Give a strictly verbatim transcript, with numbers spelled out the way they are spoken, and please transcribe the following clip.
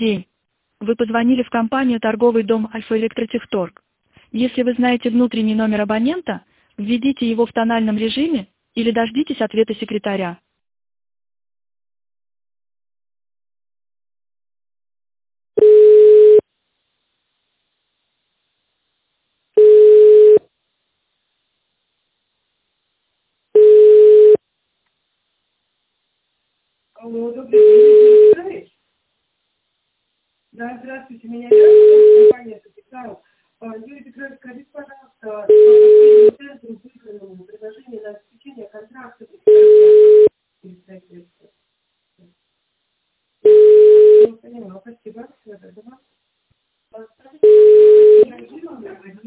день. Вы позвонили в компанию торговый дом Альфа-Электротехторг. Если вы знаете внутренний номер абонента, введите его в тональном режиме или дождитесь ответа секретаря. Алло, добрый день, вы Николаевич? Да, здравствуйте, меня Ляля.